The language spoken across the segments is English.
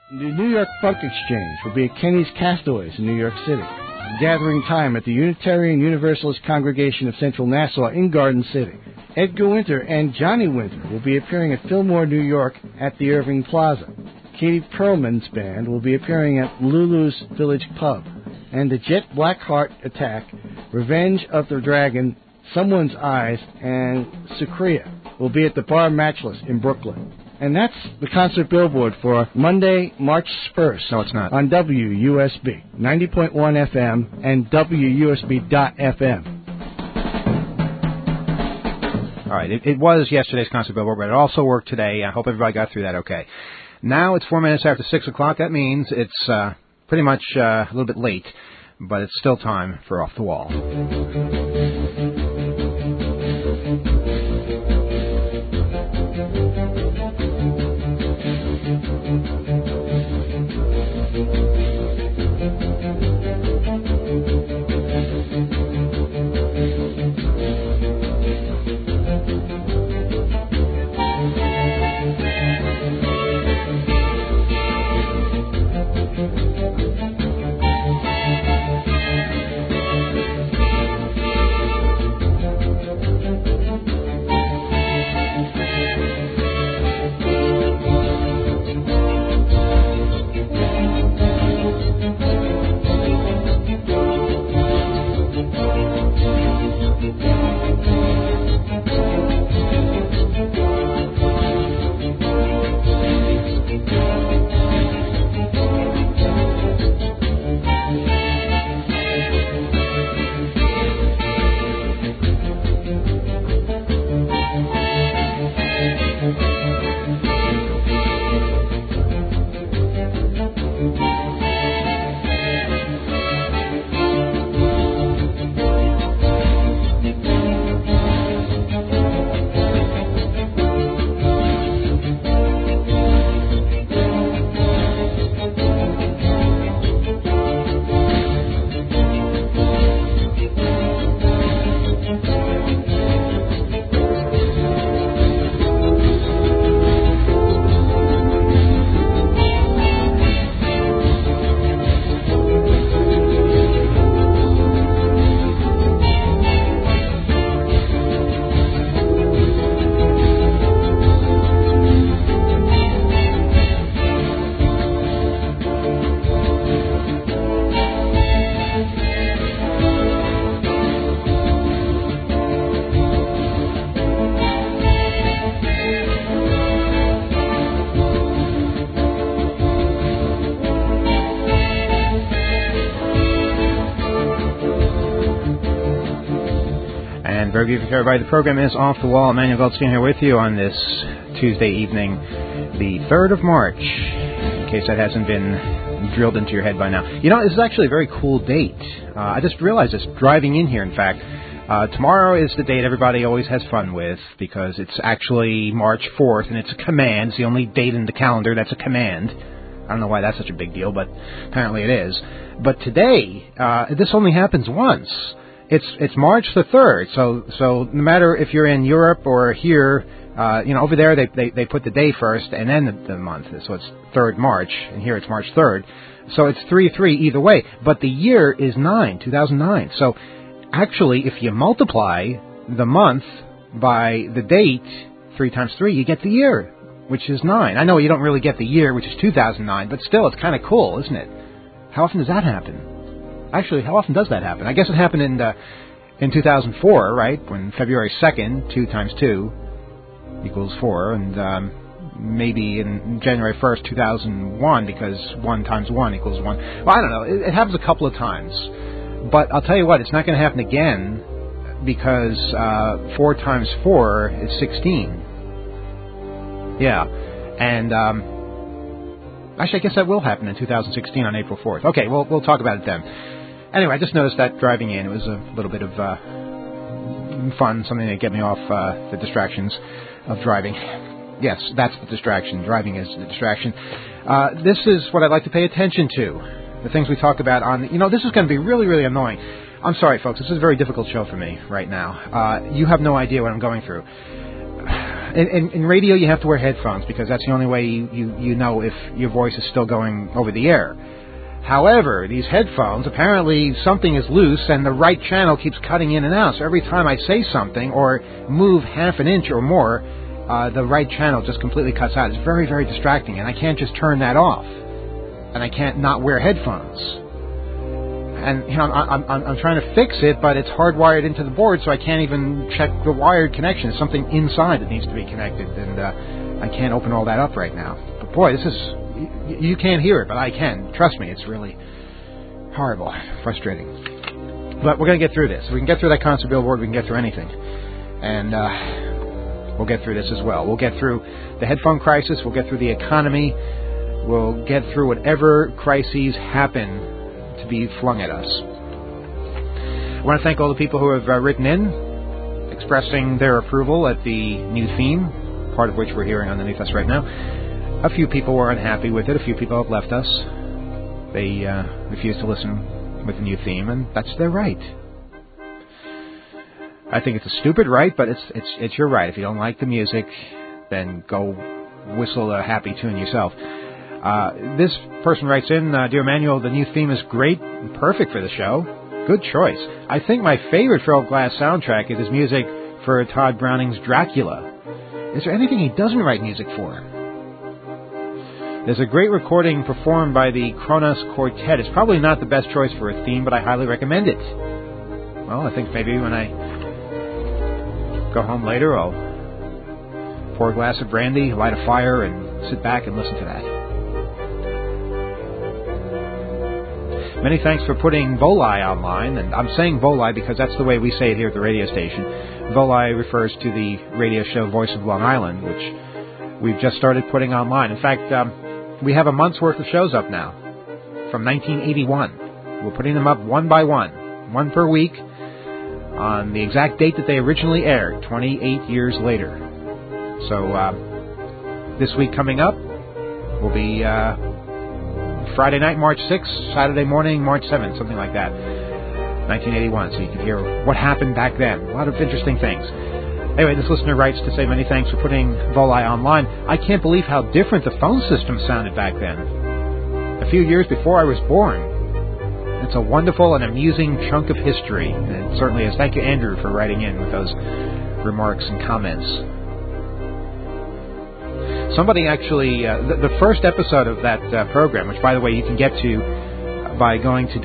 The New York Funk Exchange will be at Kenny's Castaways in New York City. Gathering time at the Unitarian Universalist Congregation of Central Nassau in Garden City. Edgar Winter and Johnny Winter will be appearing at Fillmore, New York at the Irving Plaza. Katie Perlman's band will be appearing at Lulu's Village Pub. And the Jet Blackheart Attack, Revenge of the Dragon, Someone's Eyes, and Sucria will be at the Bar Matchless in Brooklyn. And that's the concert billboard for Monday, March 1st. No, it's not. On WUSB, 90.1 FM and WUSB.FM. All right, it was yesterday's concert billboard, but it also worked today. I hope everybody got through that okay. Now it's 4 minutes after 6 o'clock. That means it's pretty much a little bit late, but it's still time for Off the Wall. Very good evening, everybody. The program is Off the Wall. Emmanuel Goldstein here with you on this Tuesday evening, the 3rd of March, in case that hasn't been drilled into your head by now. You know, this is actually a very cool date. I just realized this driving in here, in fact. Tomorrow is the date everybody always has fun with because it's actually March 4th, and it's a command. It's the only date in the calendar that's a command. I don't know why that's such a big deal, but apparently it is. But today, this only happens once. It's March the 3rd, so no matter if you're in Europe or here, over there they put the day first and then the month, so it's 3rd March, and here it's March 3rd, so it's 3-3 either way, but the year is 2009, so actually if you multiply the month by the date, 3 times 3, you get the year, which is 9. I know you don't really get the year, which is 2009, but still it's kind of cool, isn't it? How often does that happen? Actually, how often does that happen? I guess it happened in 2004, right? When February 2nd, 2 times 2 equals 4, and maybe in January 1st, 2001, because 1 times 1 equals 1. Well, I don't know. It happens a couple of times. But I'll tell you what, it's not going to happen again because 4 times 4 is 16. Yeah. And actually, I guess that will happen in 2016 on April 4th. Okay, we'll talk about it then. Anyway, I just noticed that driving in, it was a little bit of fun, something to get me off the distractions of driving. Yes, that's the distraction. Driving is the distraction. This is what I'd like to pay attention to. The things we talk about on... this is going to be really, really annoying. I'm sorry, folks. This is a very difficult show for me right now. You have no idea what I'm going through. In radio, you have to wear headphones because that's the only way you know if your voice is still going over the air. However, these headphones, apparently something is loose and the right channel keeps cutting in and out. So every time I say something or move half an inch or more, the right channel just completely cuts out. It's very, very distracting, and I can't just turn that off. And I can't not wear headphones. And I'm trying to fix it, but it's hardwired into the board, so I can't even check the wired connection. There's something inside that needs to be connected, and I can't open all that up right now. But boy, this is... You can't hear it, but I can. Trust me, it's really horrible, frustrating. But we're going to get through this. If we can get through that concert billboard, we can get through anything. And we'll get through this as well. We'll get through the headphone crisis. We'll get through the economy. We'll get through whatever crises happen to be flung at us. I want to thank all the people who have written in, expressing their approval at the new theme, part of which we're hearing underneath us right now. A few people were unhappy with it. A few people have left us. They refused to listen with the new theme, and that's their right. I think it's a stupid right, but it's your right. If you don't like the music, then go whistle a happy tune yourself. This person writes in, Dear Emmanuel, the new theme is great and perfect for the show. Good choice. I think my favorite Philip Glass soundtrack is his music for Todd Browning's Dracula. Is there anything he doesn't write music for? There's a great recording performed by the Kronos Quartet. It's probably not the best choice for a theme, but I highly recommend it. Well, I think maybe when I go home later, I'll pour a glass of brandy, light a fire, and sit back and listen to that. Many thanks for putting Volai online, and I'm saying Volai because that's the way we say it here at the radio station. Volai refers to the radio show Voice of Long Island, which we've just started putting online. In fact, we have a month's worth of shows up now, from 1981. We're putting them up one by one per week, on the exact date that they originally aired, 28 years later. So this week coming up will be Friday night, March 6th, Saturday morning, March 7th, something like that, 1981. So you can hear what happened back then. A lot of interesting things. Anyway, this listener writes to say many thanks for putting Volai online. I can't believe how different the phone system sounded back then. A few years before I was born. It's a wonderful and amusing chunk of history. And it certainly is. Thank you, Andrew, for writing in with those remarks and comments. Somebody actually, the first episode of that program, which, by the way, you can get to by going to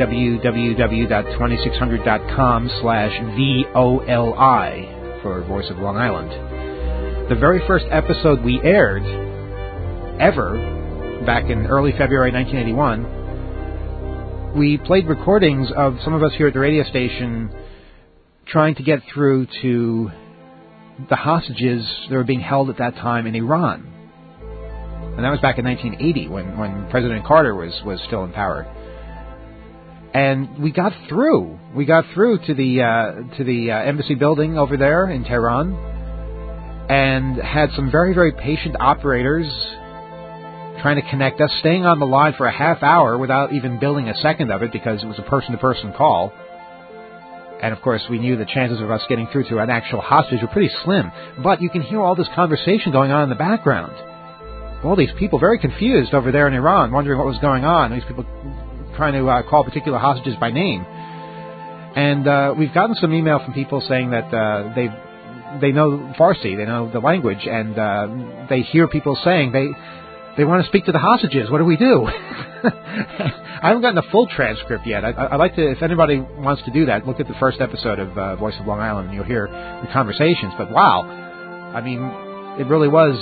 www.2600.com/VOLI for Voice of Long Island. The very first episode we aired ever, back in early February 1981, we played recordings of some of us here at the radio station trying to get through to the hostages that were being held at that time in Iran. And that was back in 1980 when President Carter was still in power. And we got through. We got through to the embassy building over there in Tehran, and had some very, very patient operators trying to connect us, staying on the line for a half hour without even billing a second of it because it was a person-to-person call. And, of course, we knew the chances of us getting through to an actual hostage were pretty slim. But you can hear all this conversation going on in the background. All these people very confused over there in Iran, wondering what was going on. These people trying to call particular hostages by name. And we've gotten some email from people saying that they know Farsi, they know the language, and they hear people saying they want to speak to the hostages. What do we do? I haven't gotten a full transcript yet. I'd like to, if anybody wants to do that, look at the first episode of Voice of Long Island, and you'll hear the conversations. But wow, I mean, it really was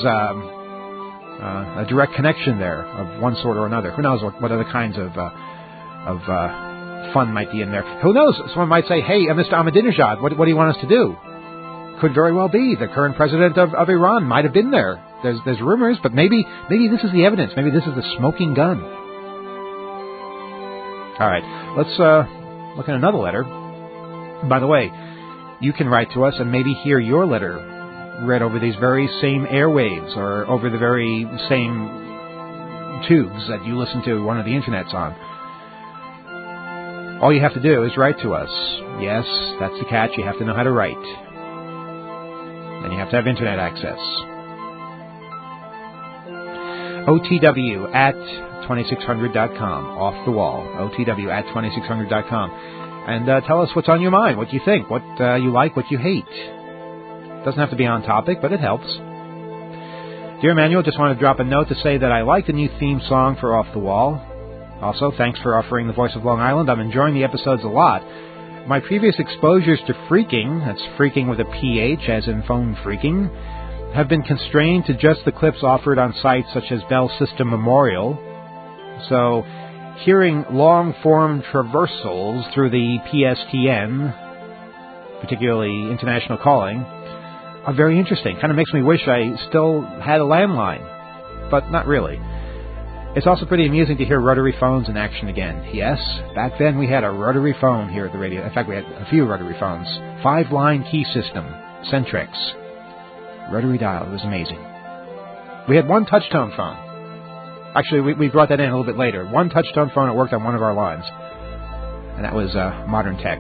a direct connection there of one sort or another. Who knows what other kinds of fun might be in there? Who knows? Someone might say, "Hey, Mr. Ahmadinejad, what do you want us to do?" Could very well be the current president of Iran might have been there. There's rumors, but maybe this is the evidence. Maybe this is the smoking gun. All right, let's look at another letter. By the way, you can write to us and maybe hear your letter read over these very same airwaves or over the very same tubes that you listen to one of the internets on. All you have to do is write to us. Yes, that's the catch. You have to know how to write. And you have to have internet access. OTW at 2600.com. Off the Wall. OTW at 2600.com. And tell us what's on your mind, what you think, what you like, what you hate. Doesn't have to be on topic, but it helps. Dear Emmanuel, just want to drop a note to say that I like the new theme song for Off the Wall. Also, thanks for offering the voice of Long Island. I'm enjoying the episodes a lot. My previous exposures to freaking, that's freaking with a PH as in phone freaking, have been constrained to just the clips offered on sites such as Bell System Memorial. So, hearing long-form traversals through the PSTN, particularly international calling, are very interesting. Kind of makes me wish I still had a landline, but not really. It's also pretty amusing to hear rotary phones in action again. Yes, back then we had a rotary phone here at the radio. In fact, we had a few rotary phones. 5-line key system, Centrex. Rotary dial. It was amazing. We had one touch-tone phone. Actually, we brought that in a little bit later. One touch-tone phone that worked on one of our lines. And that was modern tech.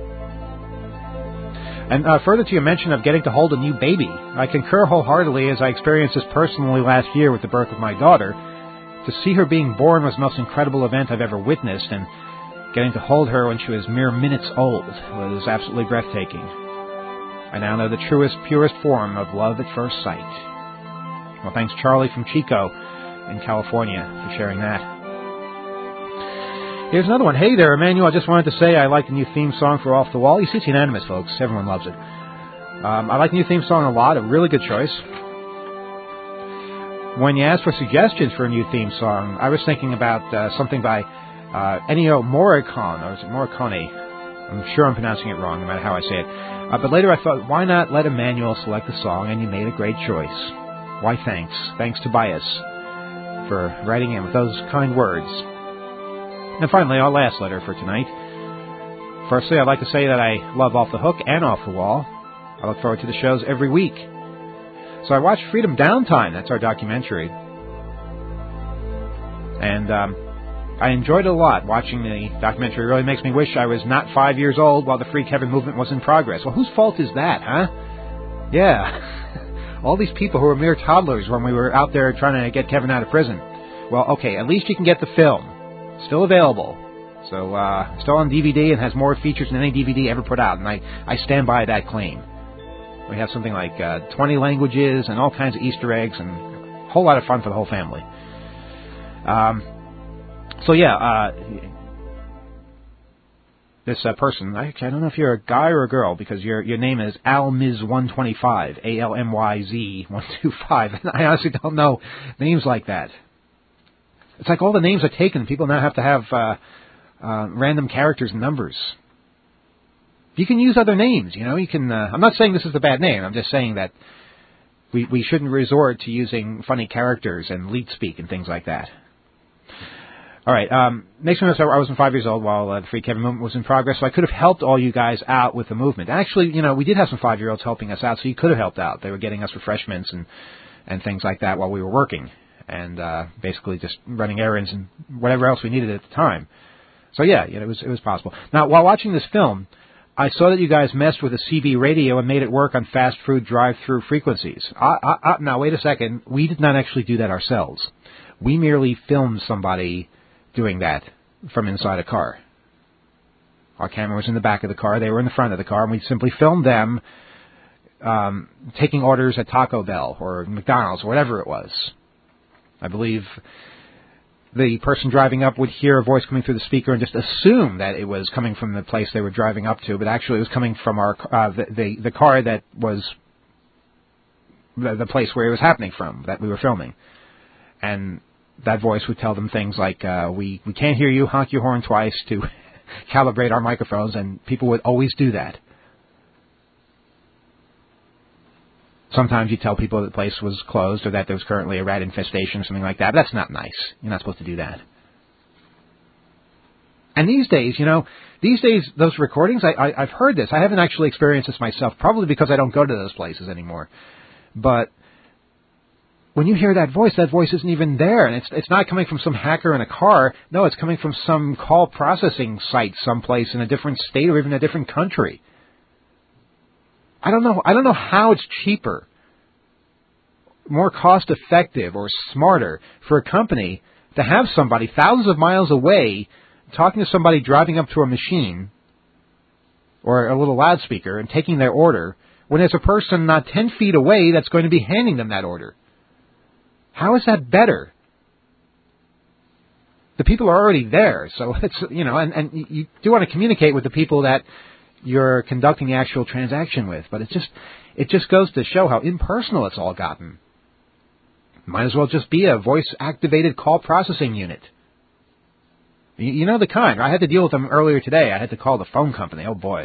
And further to your mention of getting to hold a new baby, I concur wholeheartedly as I experienced this personally last year with the birth of my daughter. To see her being born was the most incredible event I've ever witnessed, and getting to hold her when she was mere minutes old was absolutely breathtaking. I now know the truest, purest form of love at first sight. Well, thanks Charlie from Chico in California for sharing that. Here's another one. Hey there, Emmanuel. I just wanted to say I like the new theme song for Off the Wall. You see, it's unanimous, folks. Everyone loves it. I like the new theme song a lot. A really good choice. When you asked for suggestions for a new theme song, I was thinking about something by Ennio Morricone, or is it Morricone? I'm sure I'm pronouncing it wrong, no matter how I say it. But later I thought, why not let Emmanuel select the song, and you made a great choice. Why, thanks. Thanks, Tobias, for writing in with those kind words. And finally, our last letter for tonight. Firstly, I'd like to say that I love Off the Hook and Off the Wall. I look forward to the shows every week. So I watched Freedom Downtime. That's our documentary. And I enjoyed it a lot. Watching the documentary really makes me wish I was not 5 years old while the Free Kevin movement was in progress. Well, whose fault is that, huh? Yeah. All these people who were mere toddlers when we were out there trying to get Kevin out of prison. Well, okay, at least you can get the film. Still available. So, still on DVD and has more features than any DVD ever put out. And I stand by that claim. We have something like 20 languages and all kinds of Easter eggs and a whole lot of fun for the whole family. This person, I don't know if you're a guy or a girl, because your name is Almiz125, ALMYZ125, and I honestly don't know names like that. It's like all the names are taken. People now have to have random characters and numbers. You can use other names, you know. You can. I'm not saying this is a bad name. I'm just saying that we shouldn't resort to using funny characters and leet speak and things like that. All right. Next one, I wasn't 5 years old while the Free Kevin movement was in progress, so I could have helped all you guys out with the movement. Actually, you know, we did have some 5-year-olds helping us out, so you could have helped out. They were getting us refreshments and things like that while we were working, and basically just running errands and whatever else we needed at the time. So yeah, it was possible. Now, while watching this film, I saw that you guys messed with a CB radio and made it work on fast food drive-through frequencies. Now, wait a second. We did not actually do that ourselves. We merely filmed somebody doing that from inside a car. Our camera was in the back of the car. They were in the front of the car, and we simply filmed them taking orders at Taco Bell or McDonald's or whatever it was. I believe the person driving up would hear a voice coming through the speaker and just assume that it was coming from the place they were driving up to, but actually it was coming from our the car that was the place where it was happening from, that we were filming. And that voice would tell them things like, we can't hear you, honk your horn twice to calibrate our microphones, and people would always do that. Sometimes you tell people that the place was closed or that there was currently a rat infestation or something like that. But that's not nice. You're not supposed to do that. And these days, those recordings, I've heard this. I haven't actually experienced this myself, probably because I don't go to those places anymore. But when you hear that voice isn't even there. And it's not coming from some hacker in a car. No, it's coming from some call processing site someplace in a different state or even a different country. I don't know how it's cheaper more cost-effective or smarter for a company to have somebody thousands of miles away talking to somebody driving up to a machine or a little loudspeaker and taking their order when there's a person not 10 feet away that's going to be handing them that order? How is that better? The people are already there, so it's, and you do want to communicate with the people that you're conducting the actual transaction with, but it just goes to show how impersonal it's all gotten. Might as well just be a voice-activated call processing unit. You know the kind. I had to deal with them earlier today. I had to call the phone company. Oh, boy.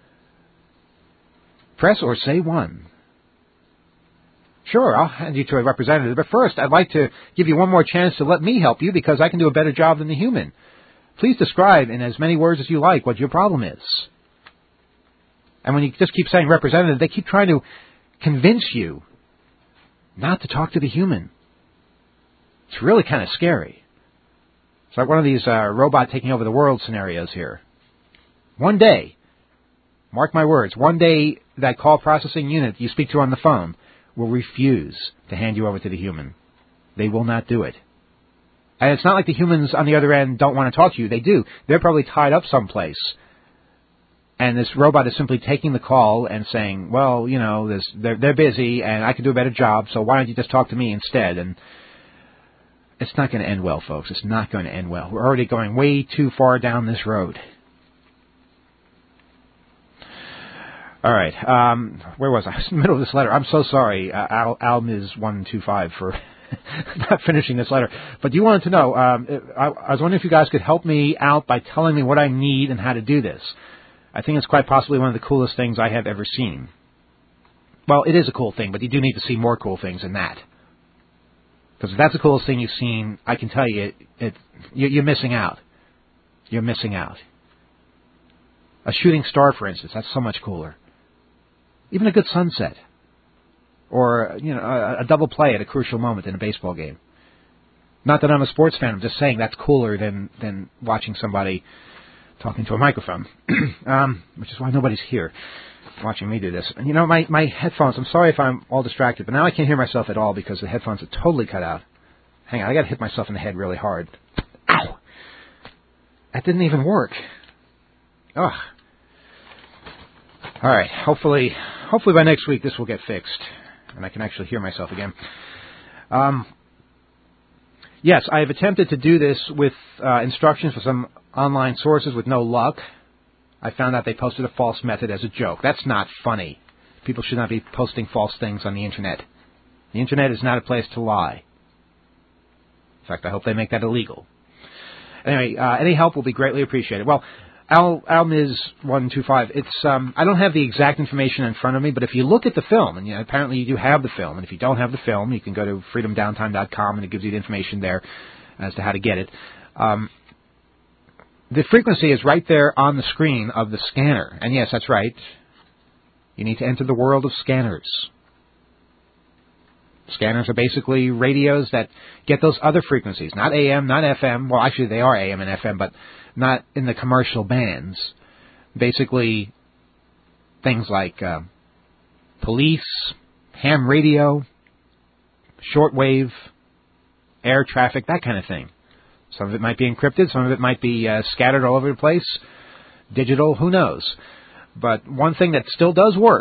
Press or say one. Sure, I'll hand you to a representative, but first I'd like to give you one more chance to let me help you because I can do a better job than the human. Please describe in as many words as you like what your problem is. And when you just keep saying representative, they keep trying to convince you not to talk to the human. It's really kind of scary. It's like one of these robot taking over the world scenarios here. One day, mark my words, one day that call processing unit you speak to on the phone will refuse to hand you over to the human. They will not do it. And it's not like the humans on the other end don't want to talk to you. They do. They're probably tied up someplace. And this robot is simply taking the call and saying, well, they're busy and I can do a better job, so why don't you just talk to me instead? And it's not going to end well, folks. It's not going to end well. We're already going way too far down this road. All right. Where was I? I was in the middle of this letter. I'm so sorry, Almiz125, for not finishing this letter. But you wanted to know, I was wondering if you guys could help me out by telling me what I need and how to do this. I think it's quite possibly one of the coolest things I have ever seen. Well, it is a cool thing, but you do need to see more cool things than that. Because if that's the coolest thing you've seen, I can tell you, you're missing out. You're missing out. A shooting star, for instance, that's so much cooler. Even a good sunset. Or, a double play at a crucial moment in a baseball game. Not that I'm a sports fan, I'm just saying that's cooler than watching somebody talking to a microphone. Which is why nobody's here watching me do this. And my headphones, I'm sorry if I'm all distracted, but now I can't hear myself at all because the headphones are totally cut out. Hang on, I got to hit myself in the head really hard. Ow! That didn't even work. Ugh. All right, hopefully by next week this will get fixed, and I can actually hear myself again. Yes, I have attempted to do this with instructions for some online sources with no luck. I found out they posted a false method as a joke. That's not funny. People should not be posting false things on the Internet. The Internet is not a place to lie. In fact, I hope they make that illegal. Anyway, any help will be greatly appreciated. Well, Almiz125, it's I don't have the exact information in front of me, but if you look at the film, and apparently you do have the film, and if you don't have the film, you can go to freedomdowntime.com, and it gives you the information there as to how to get it. The frequency is right there on the screen of the scanner. And yes, that's right. You need to enter the world of scanners. Scanners are basically radios that get those other frequencies, not AM, not FM. Well, actually, they are AM and FM, but not in the commercial bands. Basically, things like police, ham radio, shortwave, air traffic, that kind of thing. Some of it might be encrypted, some of it might be scattered all over the place, digital, who knows. But one thing that still does work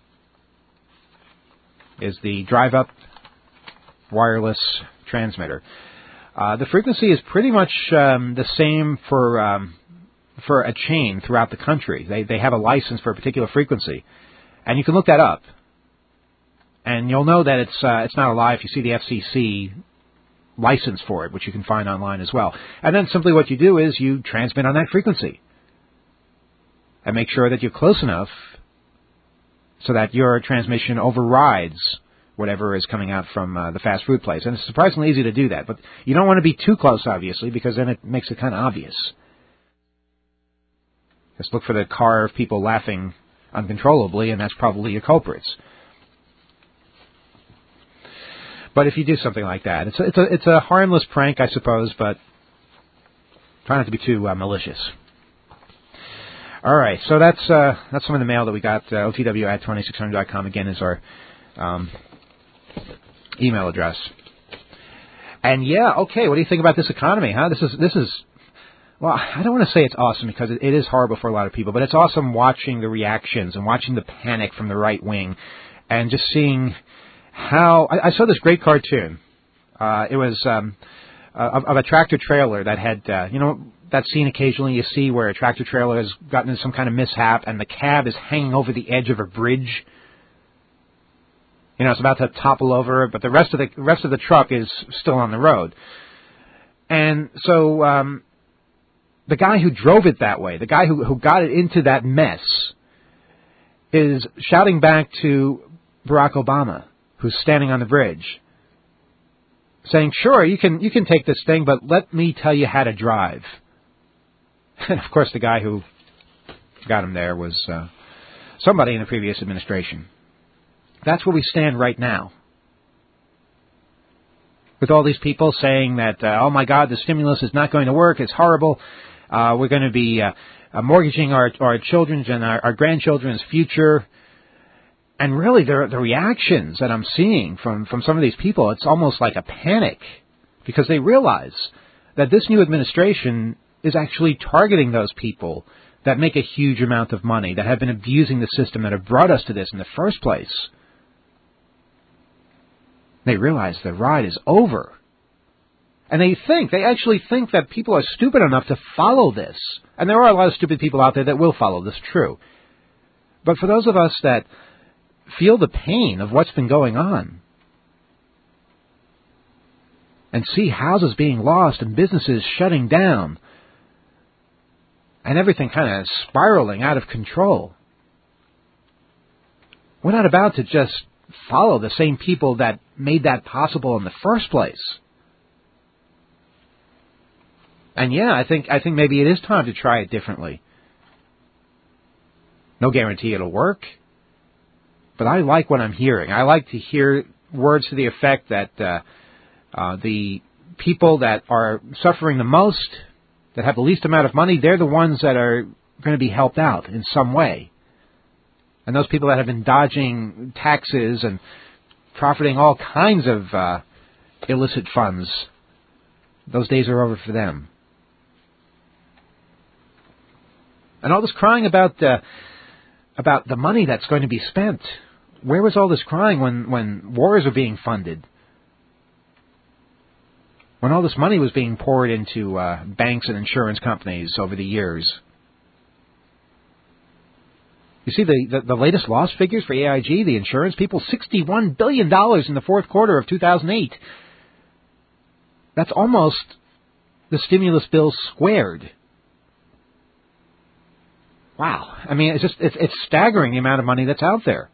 is the drive-up wireless transmitter. The frequency is pretty much the same for a chain throughout the country. They have a license for a particular frequency, and you can look that up, and you'll know that it's not a lie if you see the FCC license for it, which you can find online as well. And then simply what you do is you transmit on that frequency, and make sure that you're close enough so that your transmission overrides whatever is coming out from the fast food place. And it's surprisingly easy to do that. But you don't want to be too close, obviously, because then it makes it kind of obvious. Just look for the car of people laughing uncontrollably, and that's probably your culprits. But if you do something like that, it's a harmless prank, I suppose, but try not to be too malicious. All right, so that's some of the mail that we got. OTW at 2600.com again is our email address. And yeah, okay, what do you think about this economy, huh? This is, well, I don't want to say it's awesome because it is horrible for a lot of people, but it's awesome watching the reactions and watching the panic from the right wing and just seeing how, I saw this great cartoon. It was of a tractor trailer that had, that scene occasionally you see where a tractor trailer has gotten into some kind of mishap and the cab is hanging over the edge of a bridge. It's about to topple over, but the rest of the truck is still on the road. And so the guy who drove it that way, the guy who got it into that mess, is shouting back to Barack Obama, who's standing on the bridge, saying, "Sure, you can take this thing, but let me tell you how to drive." And of course, the guy who got him there was somebody in the previous administration. That's where we stand right now. With all these people saying that, oh my God, the stimulus is not going to work, it's horrible, we're going to be mortgaging our children's and our grandchildren's future. And really, the reactions that I'm seeing from some of these people, it's almost like a panic, because they realize that this new administration is actually targeting those people that make a huge amount of money, that have been abusing the system, that have brought us to this in the first place. They realize the ride is over. And they actually think that people are stupid enough to follow this. And there are a lot of stupid people out there that will follow this, true. But for those of us that feel the pain of what's been going on, and see houses being lost and businesses shutting down, and everything kind of spiraling out of control, we're not about to just follow the same people that made that possible in the first place. And yeah, I think maybe it is time to try it differently. No guarantee it'll work, but I like what I'm hearing. I like to hear words to the effect that the people that are suffering the most, that have the least amount of money, they're the ones that are going to be helped out in some way. And those people that have been dodging taxes and profiting all kinds of illicit funds, those days are over for them. And all this crying about the money that's going to be spent. Where was all this crying when wars were being funded? When all this money was being poured into banks and insurance companies over the years? You see the latest loss figures for AIG, the insurance people, $61 billion in the fourth quarter of 2008. That's almost the stimulus bill squared. Wow. I mean, it's staggering the amount of money that's out there.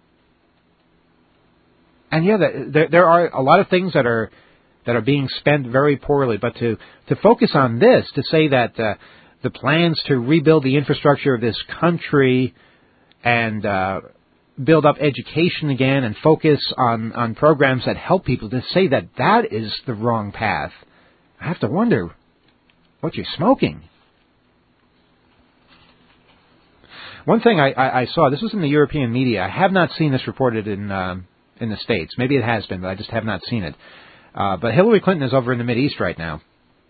And yeah, there are a lot of things that are being spent very poorly, but to focus on this, to say that the plans to rebuild the infrastructure of this country and build up education again and focus on programs that help people, to say that is the wrong path, I have to wonder what you're smoking. One thing I saw, this was in the European media. I have not seen this reported in the States. Maybe it has been, but I just have not seen it. But Hillary Clinton is over in the Mideast right now.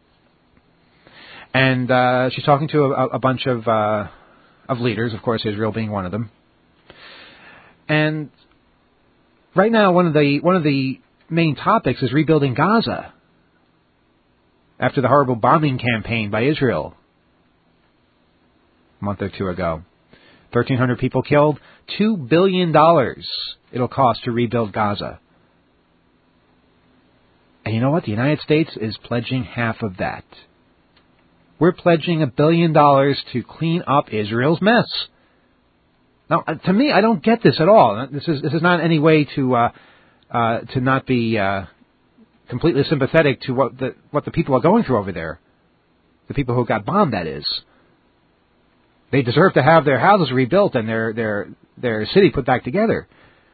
And she's talking to a bunch of leaders, of course, Israel being one of them. And right now, one of the main topics is rebuilding Gaza after the horrible bombing campaign by Israel a month or two ago. 1,300 people killed, $2 billion it'll cost to rebuild Gaza. And you know what? The United States is pledging half of that. We're pledging $1 billion to clean up Israel's mess. Now, to me, I don't get this at all. This is not any way to not be completely sympathetic to what the people are going through over there. The people who got bombed, that is. They deserve to have their houses rebuilt and their city put back together.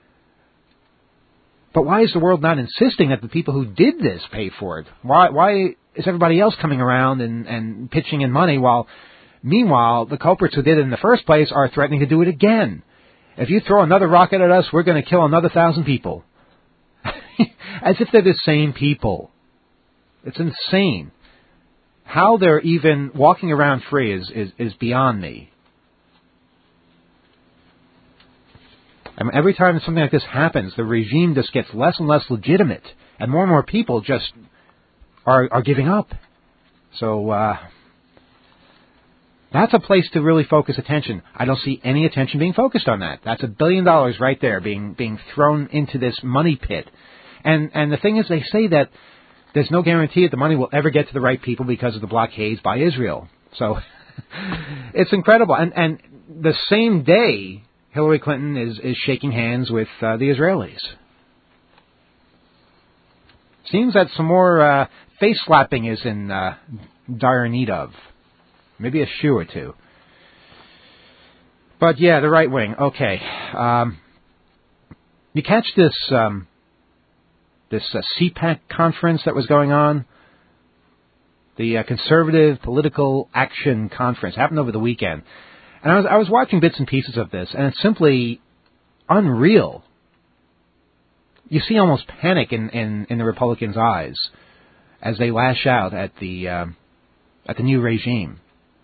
But why is the world not insisting that the people who did this pay for it? Why is everybody else coming around and pitching in money while, meanwhile, the culprits who did it in the first place are threatening to do it again? If you throw another rocket at us, we're going to kill another 1,000 people. As if they're the same people. It's insane. How they're even walking around free is beyond me. I mean, every time something like this happens, the regime just gets less and less legitimate, and more people just are giving up. So that's a place to really focus attention. I don't see any attention being focused on that. That's $1 billion right there being thrown into this money pit. And the thing is, they say that there's no guarantee that the money will ever get to the right people because of the blockades by Israel. So it's incredible. And the same day, Hillary Clinton is shaking hands with the Israelis. Seems that some more face slapping is in dire need of. Maybe a shoe or two. But yeah, the right wing. Okay. You catch this CPAC conference that was going on? The Conservative Political Action Conference. Happened over the weekend. And I was watching bits and pieces of this, and it's simply unreal. You see almost panic in the Republicans' eyes as they lash out at the new regime.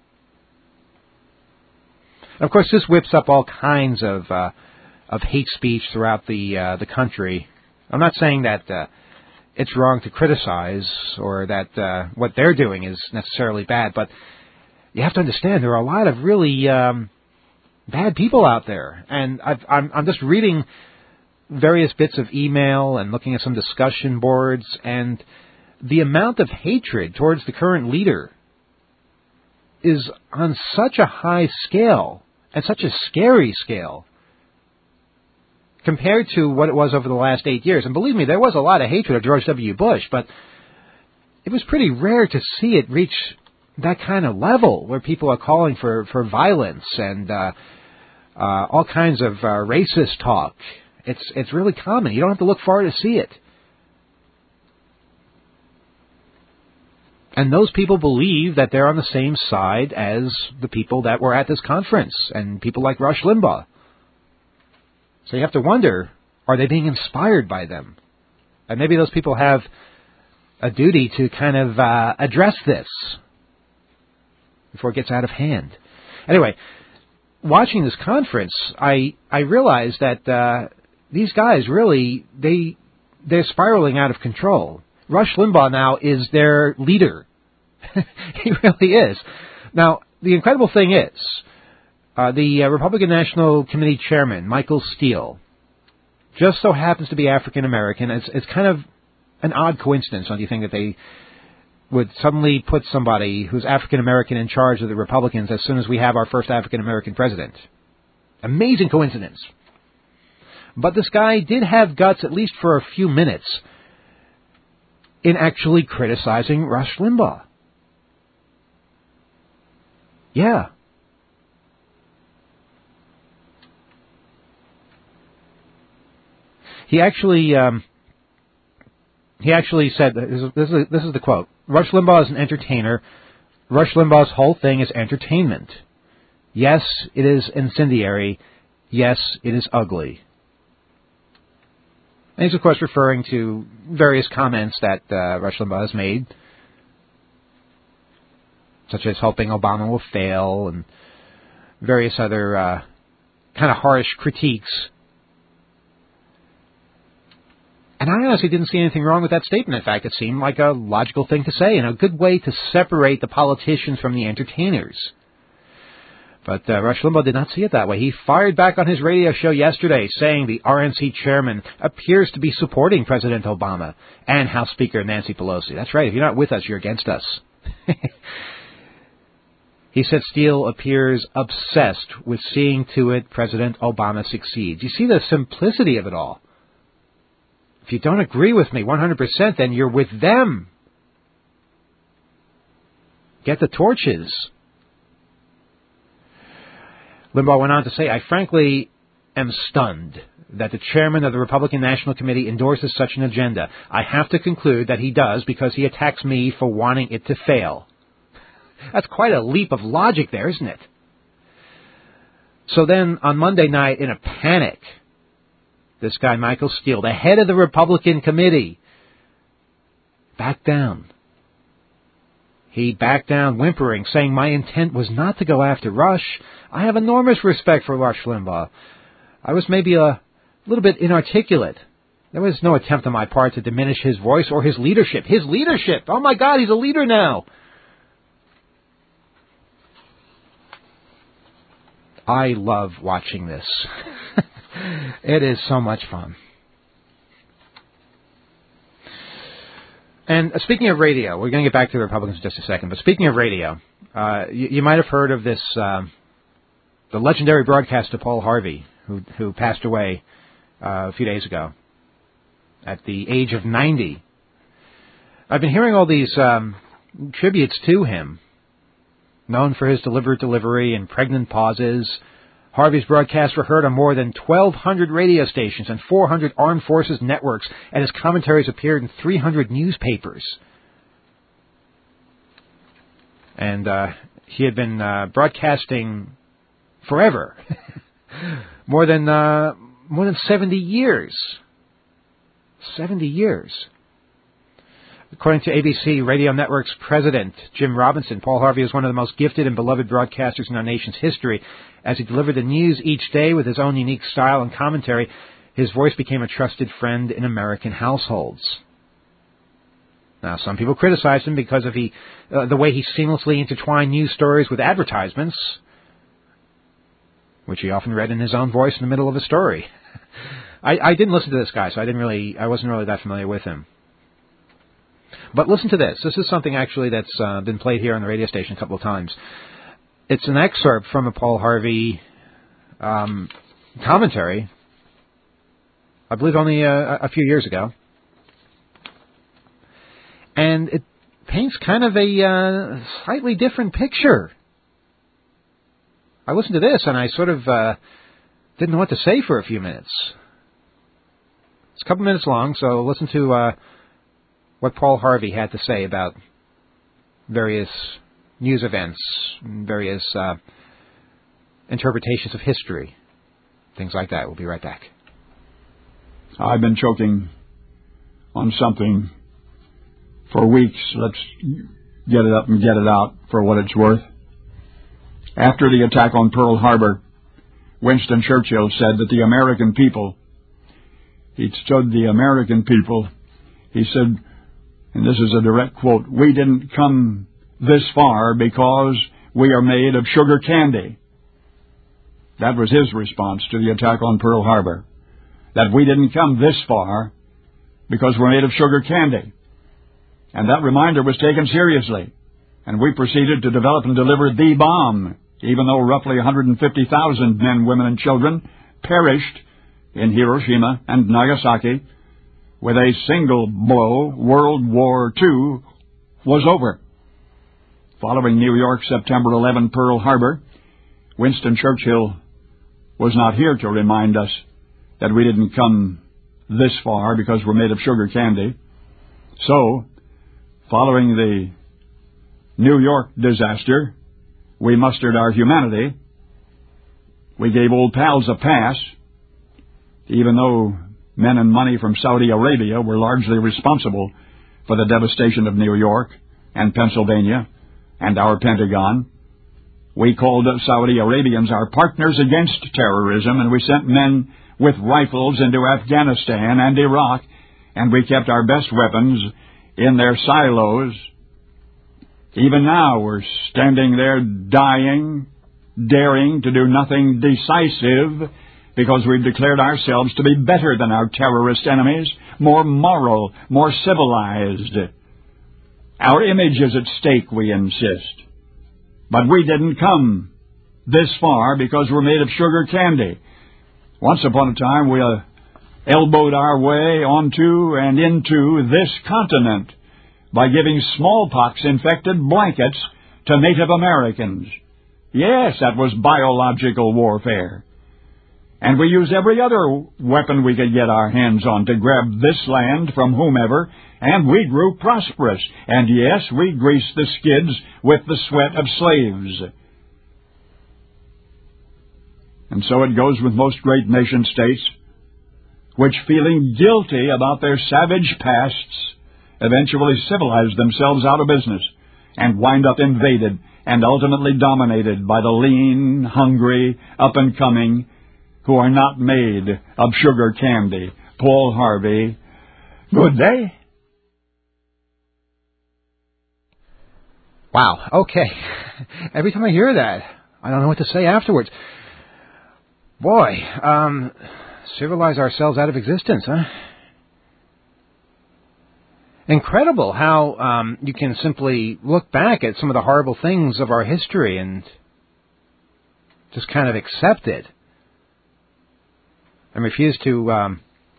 And of course, this whips up all kinds of hate speech throughout the country. I'm not saying that it's wrong to criticize or that what they're doing is necessarily bad, but you have to understand there are a lot of really bad people out there, and I'm just reading various bits of email and looking at some discussion boards, and the amount of hatred towards the current leader is on such a high scale and such a scary scale compared to what it was over the last 8 years. And believe me, there was a lot of hatred of George W. Bush, but it was pretty rare to see it reach that kind of level where people are calling for violence and all kinds of racist talk. It's really common. You don't have to look far to see it. And those people believe that they're on the same side as the people that were at this conference and people like Rush Limbaugh. So you have to wonder, are they being inspired by them? And maybe those people have a duty to kind of address this before it gets out of hand. Anyway, watching this conference, I realized that these guys really, they're spiraling out of control. Rush Limbaugh now is their leader. He really is. Now, the incredible thing is, the Republican National Committee Chairman, Michael Steele, just so happens to be African American. It's kind of an odd coincidence, don't you think, that they would suddenly put somebody who's African American in charge of the Republicans as soon as we have our first African American president? Amazing coincidence. But this guy did have guts, at least for a few minutes, in actually criticizing Rush Limbaugh. Yeah. He actually said, this is the quote, Rush Limbaugh is an entertainer. Rush Limbaugh's whole thing is entertainment. Yes, it is incendiary. Yes, it is ugly. And he's, of course, referring to various comments that Rush Limbaugh has made, such as hoping Obama will fail and various other kind of harsh critiques. And I honestly didn't see anything wrong with that statement. In fact, it seemed like a logical thing to say and a good way to separate the politicians from the entertainers. But Rush Limbaugh did not see it that way. He fired back on his radio show yesterday, saying the RNC chairman appears to be supporting President Obama and House Speaker Nancy Pelosi. That's right. If you're not with us, you're against us. He said Steele appears obsessed with seeing to it President Obama succeeds. You see the simplicity of it all. If you don't agree with me 100%, then you're with them. Get the torches. Limbaugh went on to say, I frankly am stunned that the chairman of the Republican National Committee endorses such an agenda. I have to conclude that he does because he attacks me for wanting it to fail. That's quite a leap of logic there, isn't it? So then, on Monday night, in a panic, this guy Michael Steele, the head of the Republican committee, backed down. He backed down, whimpering, saying, "My intent was not to go after Rush. I have enormous respect for Rush Limbaugh. I was maybe a little bit inarticulate. There was no attempt on my part to diminish his voice or his leadership." His leadership! Oh my God, he's a leader now! I love watching this. It is so much fun. And speaking of radio, we're going to get back to the Republicans in just a second, but speaking of radio, you might have heard of this, the legendary broadcaster Paul Harvey, who passed away a few days ago at the age of 90. I've been hearing all these tributes to him, known for his deliberate delivery and pregnant pauses. Harvey's broadcasts were heard on more than 1,200 radio stations and 400 armed forces networks, and his commentaries appeared in 300 newspapers. And he had been broadcasting forever, more than 70 years. 70 years. According to ABC Radio Network's president, Jim Robinson, Paul Harvey is one of the most gifted and beloved broadcasters in our nation's history. As he delivered the news each day with his own unique style and commentary, his voice became a trusted friend in American households. Now, some people criticized him because of the way he seamlessly intertwined news stories with advertisements, which he often read in his own voice in the middle of a story. I didn't listen to this guy, so I wasn't really that familiar with him. But listen to this. This is something actually that's been played here on the radio station a couple of times. It's an excerpt from a Paul Harvey commentary, I believe only a few years ago. And it paints kind of a slightly different picture. I listened to this and I sort of didn't know what to say for a few minutes. It's a couple minutes long, so listen to what Paul Harvey had to say about various news events, various interpretations of history, things like that. We'll be right back. I've been choking on something for weeks. Let's get it up and get it out for what it's worth. After the attack on Pearl Harbor, Winston Churchill said that the American people, he stood the American people, he said, and this is a direct quote, "We didn't come this far because we are made of sugar candy." That was his response to the attack on Pearl Harbor. That we didn't come this far because we're made of sugar candy. And that reminder was taken seriously. And we proceeded to develop and deliver the bomb, even though roughly 150,000 men, women, and children perished in Hiroshima and Nagasaki. With a single blow, World War II was over. Following New York's September 11 Pearl Harbor, Winston Churchill was not here to remind us that we didn't come this far because we're made of sugar candy. So, following the New York disaster, we mustered our humanity. We gave old pals a pass, even though men and money from Saudi Arabia were largely responsible for the devastation of New York and Pennsylvania and our Pentagon. We called Saudi Arabians our partners against terrorism, and we sent men with rifles into Afghanistan and Iraq, and we kept our best weapons in their silos. Even now we're standing there dying, daring to do nothing decisive, because we've declared ourselves to be better than our terrorist enemies, more moral, more civilized. Our image is at stake, we insist. But we didn't come this far because we're made of sugar candy. Once upon a time, we elbowed our way onto and into this continent by giving smallpox-infected blankets to Native Americans. Yes, that was biological warfare. And we used every other weapon we could get our hands on to grab this land from whomever, and we grew prosperous. And yes, we greased the skids with the sweat of slaves. And so it goes with most great nation-states. which, feeling guilty about their savage pasts, eventually civilize themselves out of business and wind up invaded and ultimately dominated by the lean, hungry, up-and-coming who are not made of sugar candy. Paul Harvey, good day. Wow, okay. Every time I hear that, I don't know what to say afterwards. Boy, civilize ourselves out of existence, huh? Incredible how you can simply look back at some of the horrible things of our history and just kind of accept it and refuse to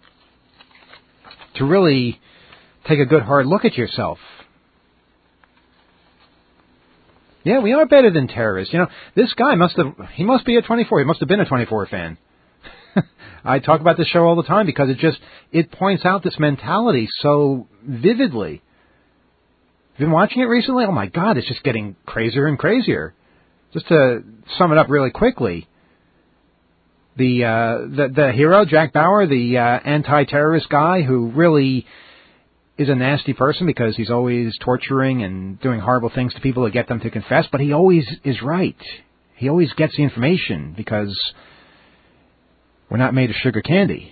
really take a good hard look at yourself. Yeah, we are better than terrorists. You know, this guy must be a 24. He must have been a 24 fan. I talk about this show all the time because it points out this mentality so vividly. Been watching it recently? Oh my God, it's just getting crazier and crazier. Just to sum it up really quickly, the hero, Jack Bauer, the anti-terrorist guy who really is a nasty person because he's always torturing and doing horrible things to people to get them to confess, but he always is right. He always gets the information because we're not made of sugar candy.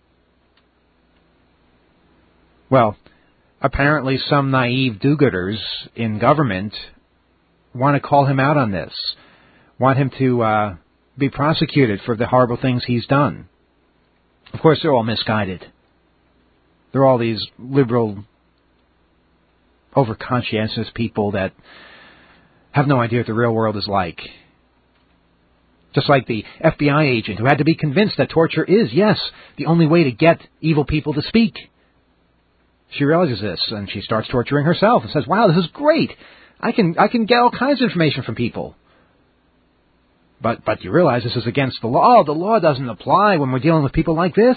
Well, apparently some naive do-gooders in government want to call him out on this, want him to be prosecuted for the horrible things he's done. Of course, they're all misguided. They're all these liberal, overconscientious people that have no idea what the real world is like. Just like the FBI agent who had to be convinced that torture is, yes, the only way to get evil people to speak. She realizes this, and she starts torturing herself and says, wow, this is great. I can get all kinds of information from people. But you realize this is against the law. The law doesn't apply when we're dealing with people like this.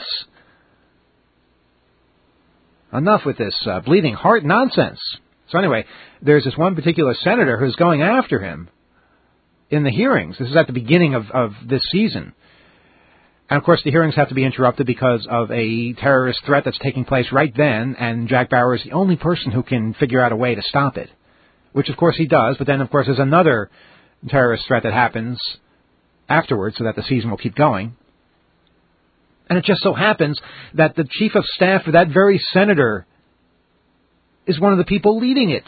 Enough with this bleeding heart nonsense. So anyway, there's this one particular senator who's going after him in the hearings. This is at the beginning of this season. And, of course, the hearings have to be interrupted because of a terrorist threat that's taking place right then, and Jack Bauer is the only person who can figure out a way to stop it, which, of course, he does. But then, of course, there's another terrorist threat that happens afterwards so that the season will keep going. And it just so happens that the chief of staff for that very senator is one of the people leading it.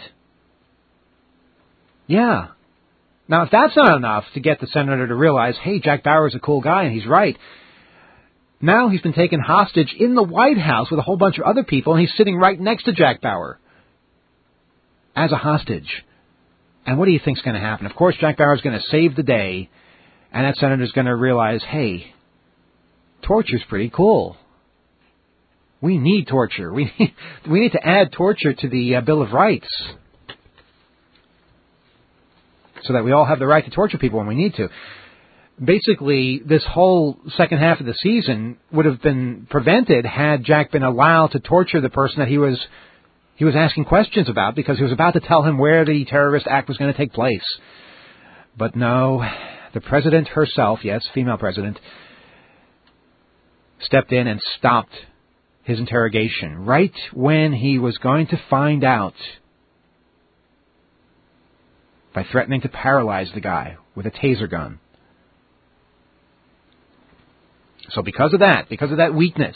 Yeah. Now, if that's not enough to get the senator to realize, hey, Jack Bauer's a cool guy and he's right, now he's been taken hostage in the White House with a whole bunch of other people, and he's sitting right next to Jack Bauer as a hostage. And what do you think's going to happen? Of course, Jack Bauer's going to save the day, and that senator's going to realize, hey, torture's pretty cool. We need torture. We need to add torture to the Bill of Rights so that we all have the right to torture people when we need to. Basically, this whole second half of the season would have been prevented had Jack been allowed to torture the person that he was asking questions about, because he was about to tell him where the terrorist act was going to take place. But no, the president herself, yes, female president, stepped in and stopped his interrogation right when he was going to find out by threatening to paralyze the guy with a taser gun. So because of that weakness,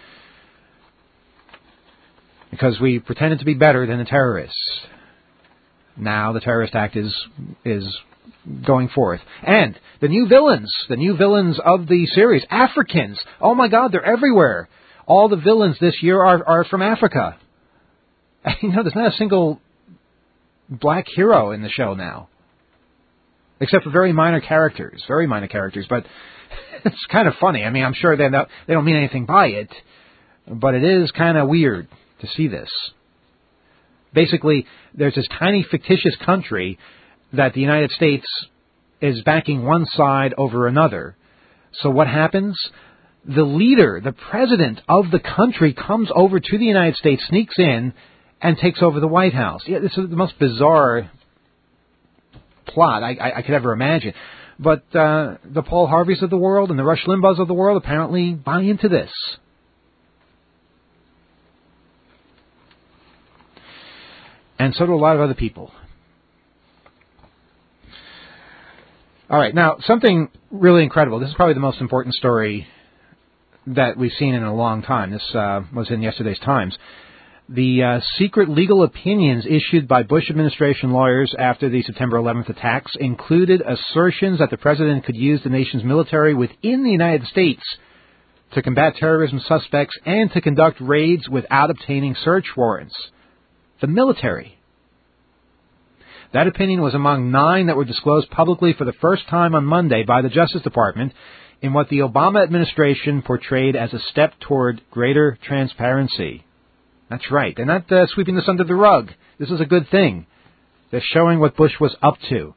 because we pretended to be better than the terrorists, now the terrorist act is going forth. And the new villains of the series, Africans. Oh my God, they're everywhere. All the villains this year are from Africa. You know, there's not a single black hero in the show now, except for very minor characters, but it's kind of funny. I mean, I'm sure they don't mean anything by it, but it is kind of weird to see this. Basically, there's this tiny fictitious country that the United States is backing one side over another. So what happens? The leader, the president of the country, comes over to the United States, sneaks in, and takes over the White House. Yeah, this is the most bizarre plot I could ever imagine. But the Paul Harveys of the world and the Rush Limbaughs of the world apparently buy into this. And so do a lot of other people. All right, now, something really incredible. This is probably the most important story that we've seen in a long time. This was in yesterday's Times. The secret legal opinions issued by Bush administration lawyers after the September 11th attacks included assertions that the president could use the nation's military within the United States to combat terrorism suspects and to conduct raids without obtaining search warrants. The military. That opinion was among 9 that were disclosed publicly for the first time on Monday by the Justice Department in what the Obama administration portrayed as a step toward greater transparency. That's right. They're not sweeping this under the rug. This is a good thing. They're showing what Bush was up to.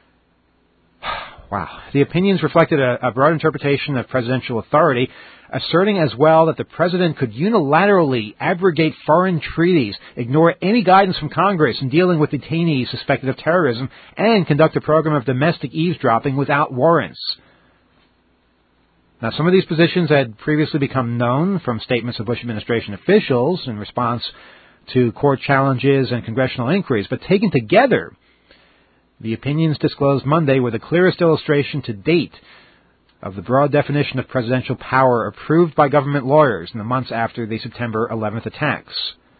Wow. The opinions reflected a broad interpretation of presidential authority, asserting as well that the president could unilaterally abrogate foreign treaties, ignore any guidance from Congress in dealing with detainees suspected of terrorism, and conduct a program of domestic eavesdropping without warrants. Now, some of these positions had previously become known from statements of Bush administration officials in response to court challenges and congressional inquiries, but taken together, the opinions disclosed Monday were the clearest illustration to date of the broad definition of presidential power approved by government lawyers in the months after the September 11th attacks.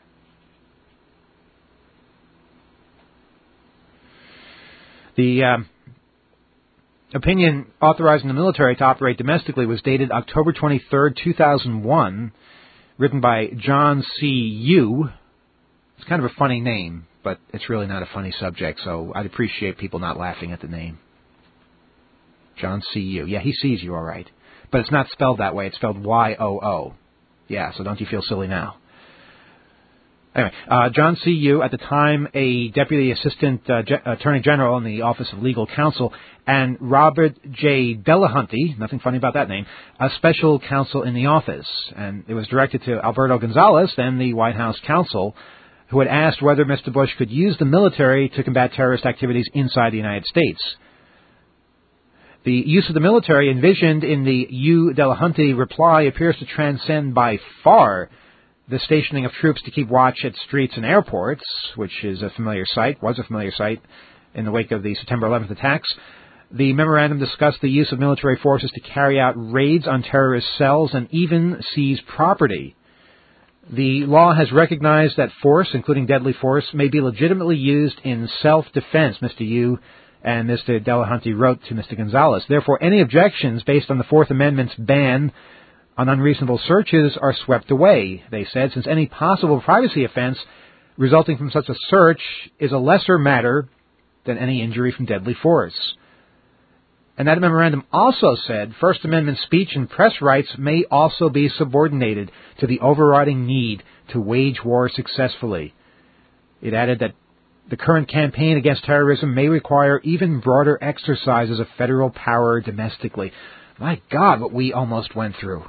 The opinion authorizing the military to operate domestically was dated October 23, 2001, written by John C. Yoo. It's kind of a funny name, but it's really not a funny subject, so I'd appreciate people not laughing at the name. John C. Yoo. Yeah, he sees you all right. But it's not spelled that way. It's spelled Y-O-O. Yeah, so don't you feel silly now. Anyway, John C. Yoo, at the time a Deputy Assistant Attorney General in the Office of Legal Counsel, and Robert J. Delahunty, nothing funny about that name, a Special Counsel in the office. And it was directed to Alberto Gonzales, then the White House counsel, who had asked whether Mr. Bush could use the military to combat terrorist activities inside the United States. The use of the military envisioned in the Yoo-Delahunty reply appears to transcend by far the stationing of troops to keep watch at streets and airports, which was a familiar sight in the wake of the September 11th attacks. The memorandum discussed the use of military forces to carry out raids on terrorist cells and even seize property. The law has recognized that force, including deadly force, may be legitimately used in self-defense, Mr. Yoo and Mr. Delahunty wrote to Mr. Gonzales. Therefore, any objections based on the Fourth Amendment's ban on unreasonable searches are swept away, they said, since any possible privacy offense resulting from such a search is a lesser matter than any injury from deadly force. And that memorandum also said First Amendment speech and press rights may also be subordinated to the overriding need to wage war successfully. It added that the current campaign against terrorism may require even broader exercises of federal power domestically. My God, what we almost went through.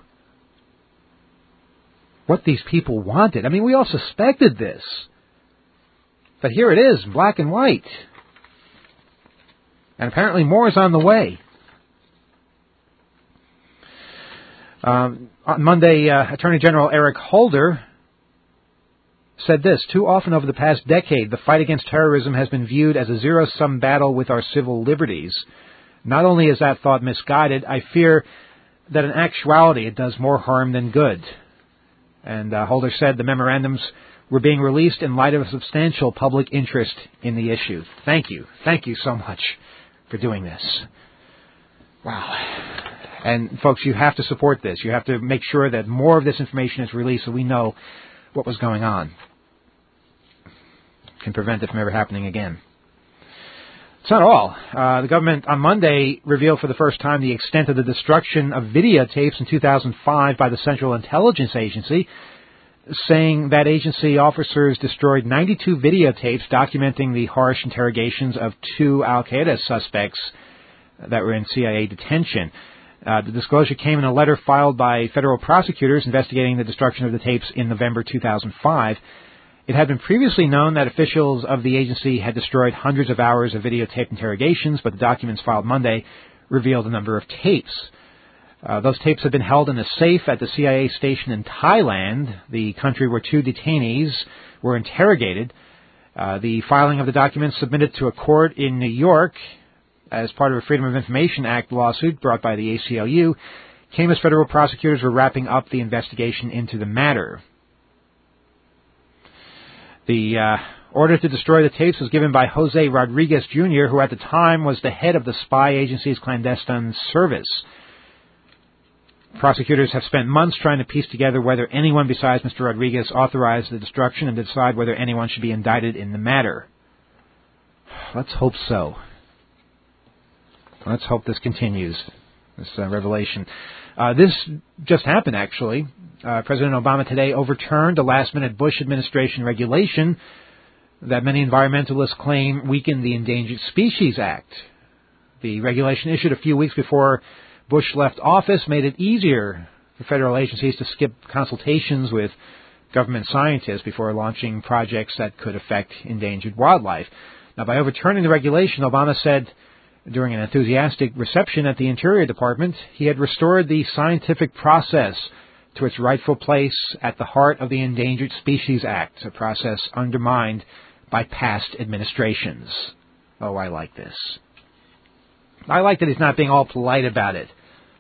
What these people wanted. I mean, we all suspected this. But here it is, black and white. And apparently more is on the way. On Monday, Attorney General Eric Holder said this: "Too often over the past decade, the fight against terrorism has been viewed as a zero-sum battle with our civil liberties. Not only is that thought misguided, I fear that in actuality it does more harm than good." And Holder said the memorandums were being released in light of a substantial public interest in the issue. Thank you. Thank you so much for doing this. Wow. And folks, you have to support this. You have to make sure that more of this information is released so we know what was going on. Can prevent it from ever happening again. It's not all. The government on Monday revealed for the first time the extent of the destruction of videotapes in 2005 by the Central Intelligence Agency, saying that agency officers destroyed 92 videotapes documenting the harsh interrogations of 2 al-Qaeda suspects that were in CIA detention. The disclosure came in a letter filed by federal prosecutors investigating the destruction of the tapes in November 2005. It had been previously known that officials of the agency had destroyed hundreds of hours of videotaped interrogations, but the documents filed Monday revealed a number of tapes. Those tapes had been held in a safe at the CIA station in Thailand, the country where 2 detainees were interrogated. The filing of the documents submitted to a court in New York as part of a Freedom of Information Act lawsuit brought by the ACLU came as federal prosecutors were wrapping up the investigation into the matter. The order to destroy the tapes was given by Jose Rodriguez Jr., who at the time was the head of the spy agency's clandestine service. Prosecutors have spent months trying to piece together whether anyone besides Mr. Rodriguez authorized the destruction and to decide whether anyone should be indicted in the matter. Let's hope so. Let's hope this continues, this revelation. This just happened, actually. President Obama today overturned a last-minute Bush administration regulation that many environmentalists claim weakened the Endangered Species Act. The regulation issued a few weeks before Bush left office made it easier for federal agencies to skip consultations with government scientists before launching projects that could affect endangered wildlife. Now, by overturning the regulation, Obama said during an enthusiastic reception at the Interior Department, he had restored the scientific process to its rightful place at the heart of the Endangered Species Act, a process undermined by past administrations. Oh, I like this. I like that he's not being all polite about it.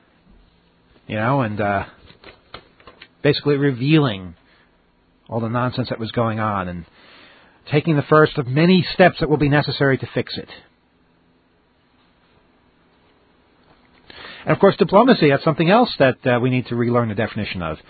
And basically revealing all the nonsense that was going on and taking the first of many steps that will be necessary to fix it. And, of course, diplomacy, that's something else that we need to relearn the definition of.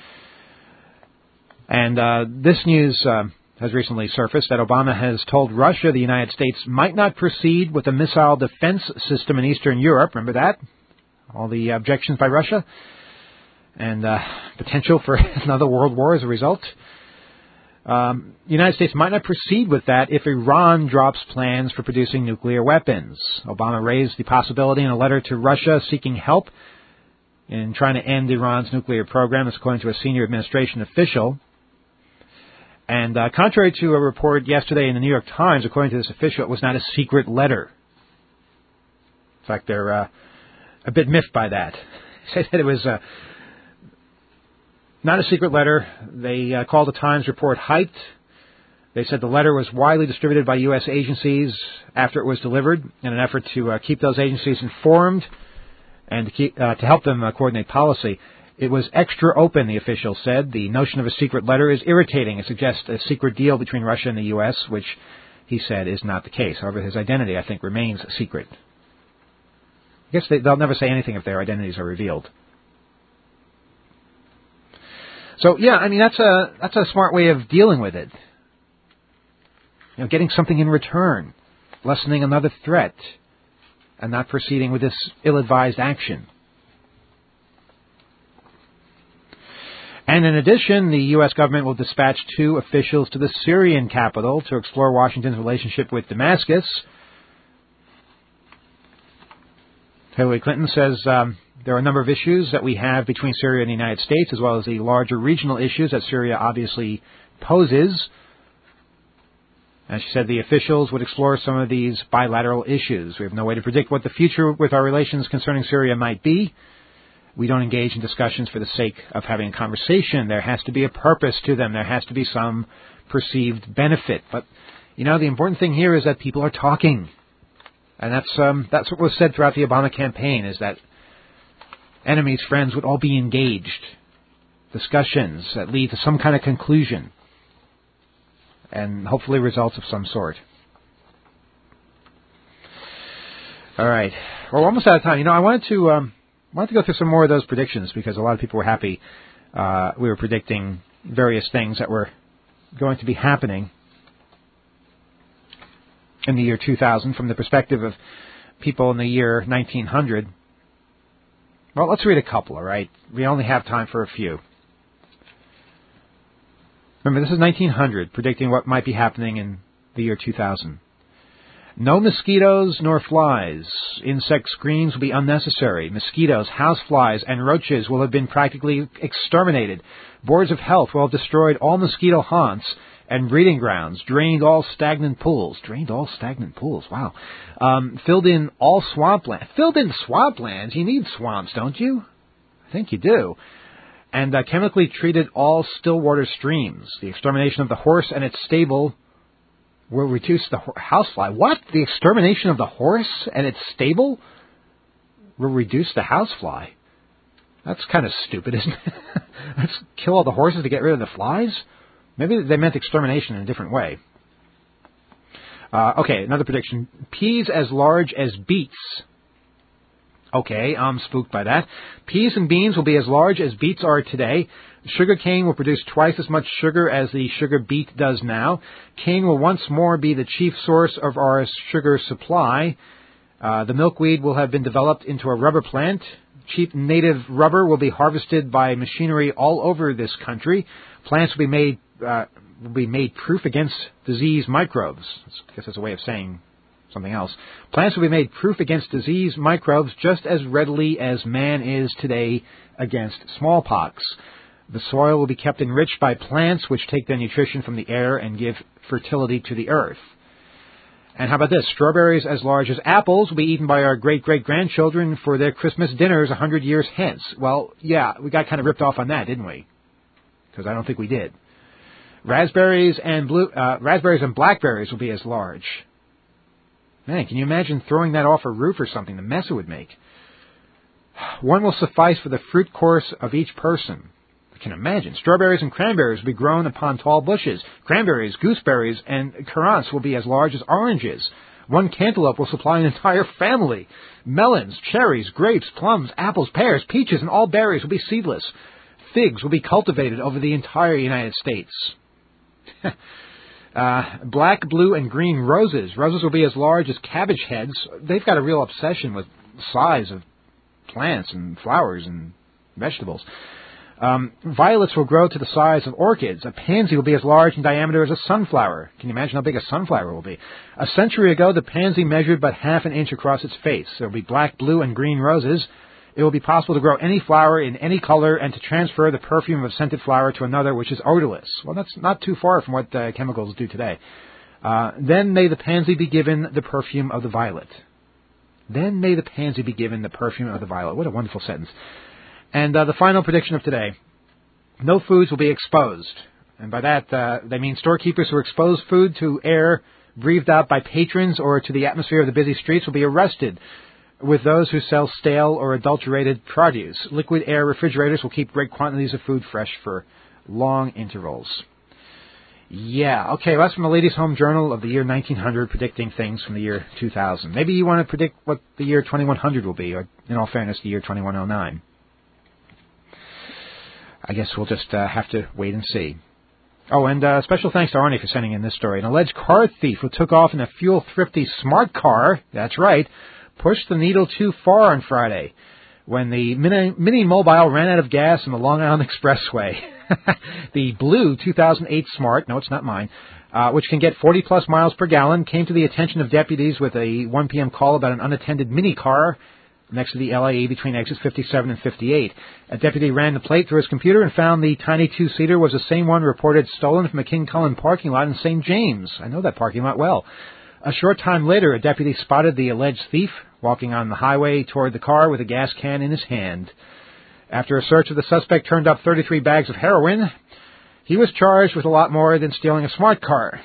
And this news has recently surfaced that Obama has told Russia the United States might not proceed with a missile defense system in Eastern Europe. Remember that? All the objections by Russia? And potential for another world war as a result. The United States might not proceed with that if Iran drops plans for producing nuclear weapons. Obama raised the possibility in a letter to Russia seeking help in trying to end Iran's nuclear program, according to a senior administration official. And contrary to a report yesterday in the New York Times, according to this official, it was not a secret letter. In fact, they're a bit miffed by that. They said it was not a secret letter. They called the Times report hyped. They said the letter was widely distributed by U.S. agencies after it was delivered in an effort to keep those agencies informed and to help them coordinate policy. It was extra open, the official said. The notion of a secret letter is irritating. It suggests a secret deal between Russia and the U.S., which he said is not the case. However, his identity, I think, remains secret. I guess they'll never say anything if their identities are revealed. So, yeah, I mean, that's a smart way of dealing with it. Getting something in return, lessening another threat, and not proceeding with this ill-advised action. And in addition, the U.S. government will dispatch 2 officials to the Syrian capital to explore Washington's relationship with Damascus. Hillary Clinton says there are a number of issues that we have between Syria and the United States, as well as the larger regional issues that Syria obviously poses. And she said the officials would explore some of these bilateral issues. We have no way to predict what the future with our relations concerning Syria might be. We don't engage in discussions for the sake of having a conversation. There has to be a purpose to them. There has to be some perceived benefit. But, the important thing here is that people are talking. And that's what was said throughout the Obama campaign, is that enemies, friends would all be engaged. Discussions that lead to some kind of conclusion. And hopefully results of some sort. All right. We're almost out of time. I wanted to go through some more of those predictions because a lot of people were happy. We were predicting various things that were going to be happening in the year 2000 from the perspective of people in the year 1900. Well, let's read a couple, all right? We only have time for a few. Remember, this is 1900, predicting what might be happening in the year 2000. No mosquitoes nor flies. Insect screens will be unnecessary. Mosquitoes, houseflies, and roaches will have been practically exterminated. Boards of health will have destroyed all mosquito haunts and breeding grounds, drained all stagnant pools. Drained all stagnant pools, wow. Filled in all swampland. Filled in swamplands? You need swamps, don't you? I think you do. And chemically treated all still water streams. The extermination of the horse and its stable will reduce the housefly. What? The extermination of the horse and its stable will reduce the housefly? That's kind of stupid, isn't it? Let's kill all the horses to get rid of the flies? Maybe they meant extermination in a different way. Okay, another prediction. Peas as large as beets. Okay, I'm spooked by that. Peas and beans will be as large as beets are today. Sugar cane will produce twice as much sugar as the sugar beet does now. Cane will once more be the chief source of our sugar supply. The milkweed will have been developed into a rubber plant. Cheap native rubber will be harvested by machinery all over this country. Plants will be made proof against disease microbes. I guess that's a way of saying something else. Plants will be made proof against disease microbes just as readily as man is today against smallpox. The soil will be kept enriched by plants which take their nutrition from the air and give fertility to the earth. And how about this? Strawberries as large as apples will be eaten by our great-great-grandchildren for their Christmas dinners 100 years hence. Well, yeah, we got kind of ripped off on that, didn't we? Because I don't think we did. Raspberries and blackberries will be as large. Man, can you imagine throwing that off a roof or something? The mess it would make. One will suffice for the fruit course of each person. I can imagine. Strawberries and cranberries will be grown upon tall bushes. Cranberries, gooseberries, and currants will be as large as oranges. One cantaloupe will supply an entire family. Melons, cherries, grapes, plums, apples, pears, peaches, and all berries will be seedless. Figs will be cultivated over the entire United States. Black, blue, and green roses. Roses will be as large as cabbage heads. They've got a real obsession with the size of plants and flowers and vegetables. Violets will grow to the size of orchids. A pansy will be as large in diameter as a sunflower. Can you imagine how big a sunflower will be? A century ago, the pansy measured but half an inch across its face. There will be black, blue, and green roses. It will be possible to grow any flower in any color and to transfer the perfume of a scented flower to another which is odorless. Well, that's not too far from what chemicals do today. Then may the pansy be given the perfume of the violet. Then may the pansy be given the perfume of the violet. What a wonderful sentence. And the final prediction of today. No foods will be exposed. And by that, they mean storekeepers who expose food to air breathed out by patrons or to the atmosphere of the busy streets will be arrested, with those who sell stale or adulterated produce. Liquid air refrigerators will keep great quantities of food fresh for long intervals. Yeah, okay, well, that's from the Ladies' Home Journal of the year 1900, predicting things from the year 2000. Maybe you want to predict what the year 2100 will be, or, in all fairness, the year 2109. I guess we'll just have to wait and see. Oh, and special thanks to Arnie for sending in this story. An alleged car thief who took off in a fuel-thrifty smart car, that's right, pushed the needle too far on Friday when the Mini Mobile ran out of gas on the Long Island Expressway. The blue 2008 Smart, no, it's not mine, which can get 40-plus miles per gallon, came to the attention of deputies with a 1 p.m. call about an unattended mini car next to the LIE between exits 57 and 58. A deputy ran the plate through his computer and found the tiny two-seater was the same one reported stolen from a King Cullen parking lot in St. James. I know that parking lot well. A short time later, a deputy spotted the alleged thief walking on the highway toward the car with a gas can in his hand. After a search of the suspect turned up 33 bags of heroin, he was charged with a lot more than stealing a smart car.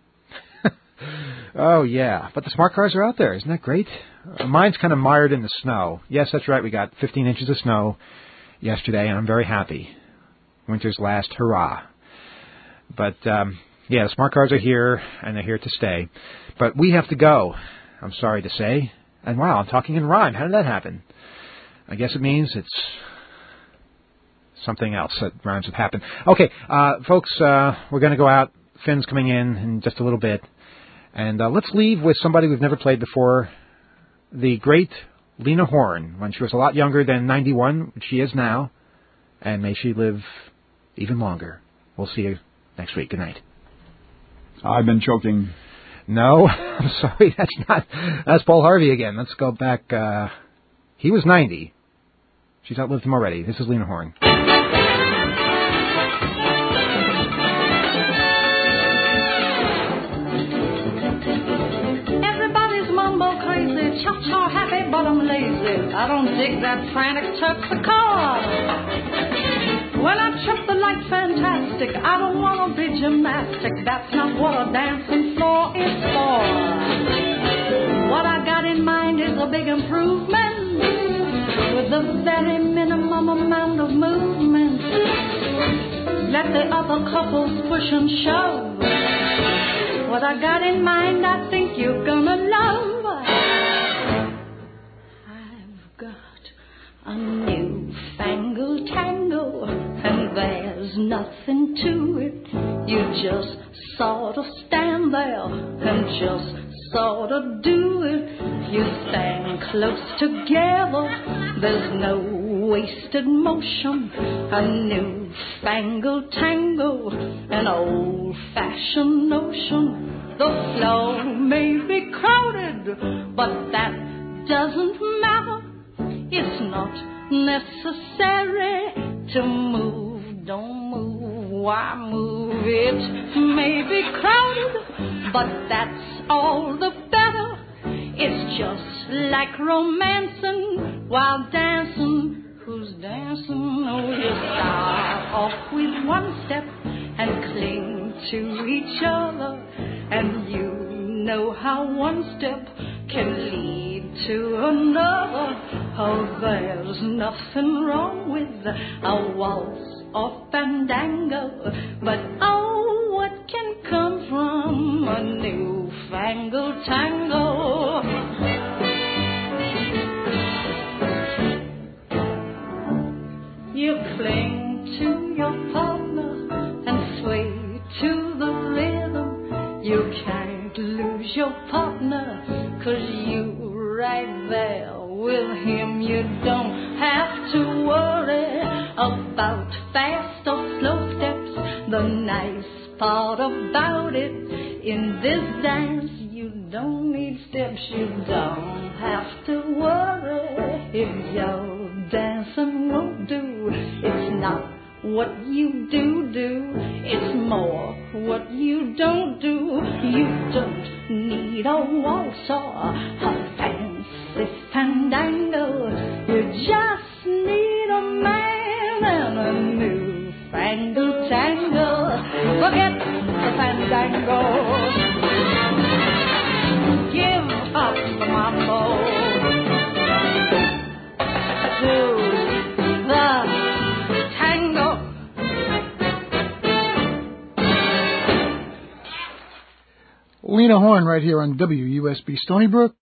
Oh, yeah. But the smart cars are out there. Isn't that great? Mine's kind of mired in the snow. Yes, that's right. We got 15 inches of snow yesterday, and I'm very happy. Winter's last hurrah. But, yeah, the smart cars are here, and they're here to stay. But we have to go, I'm sorry to say. And wow, I'm talking in rhyme. How did that happen? I guess it means it's something else that rhymes with happen. Okay, folks, we're going to go out. Finn's coming in just a little bit. And let's leave with somebody we've never played before, the great Lena Horne, when she was a lot younger than 91, which she is now. And may she live even longer. We'll see you next week. Good night. I've been choking. No, I'm sorry, that's Paul Harvey again. Let's go back. He was 90. She's outlived him already. This is Lena Horne. Everybody's mumbo crazy, cha-cha happy, but I'm lazy. I don't dig that frantic Terpsichore. When I trip the light fantastic, I don't want to be gymnastic. That's not what a dancing floor is for. What I got in mind is a big improvement with a very minimum amount of movement. Let the other couples push and shove. What I got in mind, I think you're gonna love. I've got a newfangled tango, and there's nothing to it. You just sort of stand there and just sort of do it. You stand close together, there's no wasted motion. A newfangled tango, an old-fashioned notion. The floor may be crowded, but that doesn't matter. It's not necessary to move. Don't move, why move? It may be crowded, but that's all the better. It's just like romancing while dancing. Who's dancing? Oh, you start off with one step and cling to each other. And you know how one step can lead to another. Oh, there's nothing wrong with a waltz or fandango. But oh, what can come from a newfangled tango? You cling to your partner and sway to the rhythm. You can't lose your partner, 'cause you're right there with him. You don't have to worry about fast or slow steps. The nice part about it, in this dance, you don't need steps. You don't have to worry if your dancing won't do. It's not what you do, it's more what you don't do. You don't need a waltz or a fancy fandango. You just need a man and a newfangled tango. Forget the fandango. Give up the mambo. Do the tango. Lena Horne right here on WUSB Stony Brook.